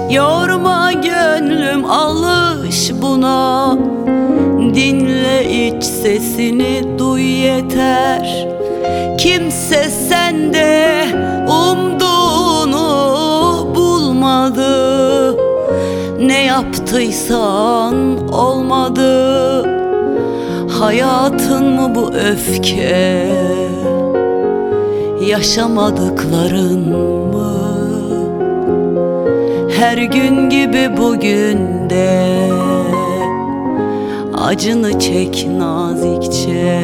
Yorma gönlüm, alış buna. Dinle iç sesini, duy yeter. Kimse sende umduğunu bulmadı. Ne yaptıysan olmadı. Hayatın mı bu öfke? Yaşamadıkların mı? Her gün gibi bugün de acını çek nazikçe.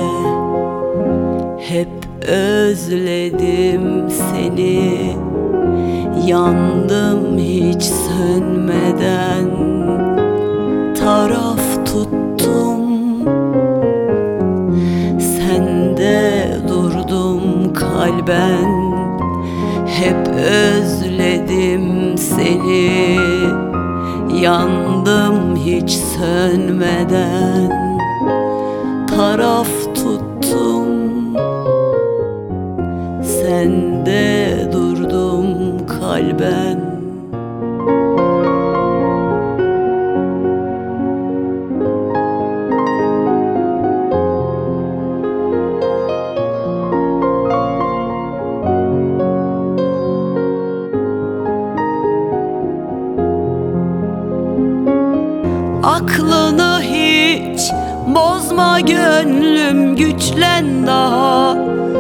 Hep özledim seni, yandım hiç sönmeden. Taraf tuttum, sende durdum kalben. Hep özledim seni, yandım hiç sönmeden. Taraf tuttum, sende durdum kalben. Aklını hiç bozma gönlüm, güçlen daha.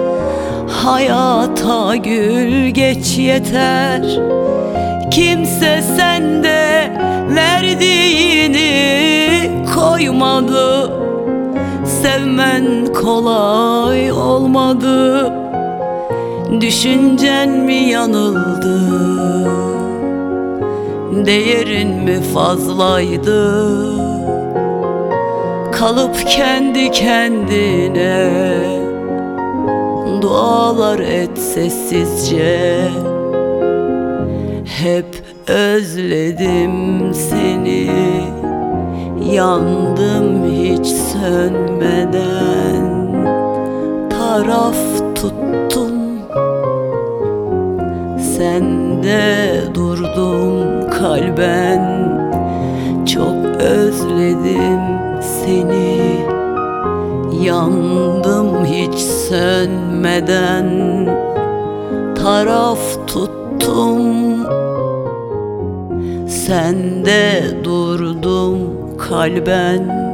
Hayata gül geç yeter. Kimse sende verdiğini koymadı. Sevmen kolay olmadı. Düşüncen mi yanıldı? Değerin mi fazlaydı? Kalıp kendi kendine dualar et sessizce. Hep özledim seni, yandım hiç sönmeden. Taraf tuttum, sende durdum kalben. Çok özledim seni, yandım hiç sönmeden. Taraf tuttum, sende durdum kalben.